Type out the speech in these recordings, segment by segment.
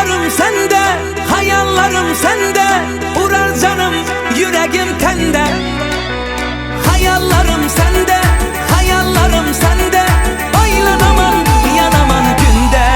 Hayallarım sende, hayallarım sende, uğrar canım, yüreğim tende. Hayallarım sende, hayallarım sende, oynanamam, yanamam günde.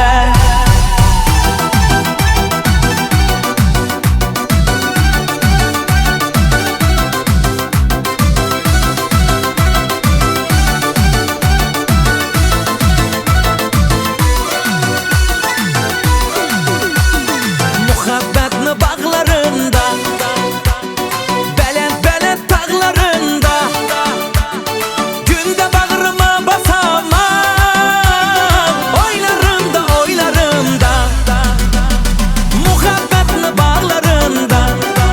Muhabbetli bağlarında, beled beled tağlarında, günde bağrıma basamam, oylarım da oylarım da. Muhabbetli bağlarında,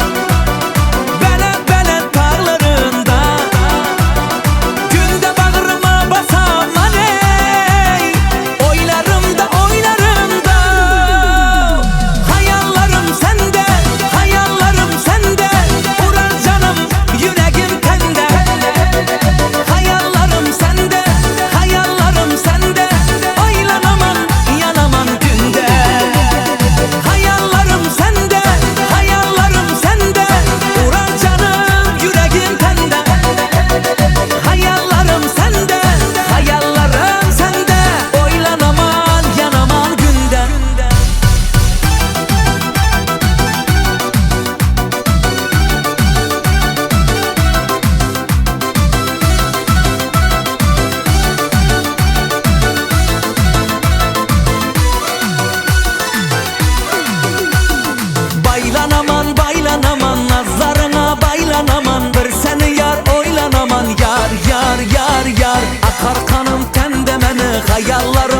beled beled tağlarında, günde bağrıma basamam, ey oylarım da oylarım da. Hayallarım sende, hayallarım sende, uğrar canım, yüreğim tende. Hayallarım sende, hayallarım sende, oynanamam, yanamam günde. Hayallarım sende, hayallarım sende, uğrar canım, yüreğim tende. Hayallarım sende, hayallarım sende, oynanamam, yanamam günde. Baylanaman, baylanaman, nazlarına baylanaman, bir seni yar oylanaman, yar yar yar yar. Akar kanım tende meni, hayallarım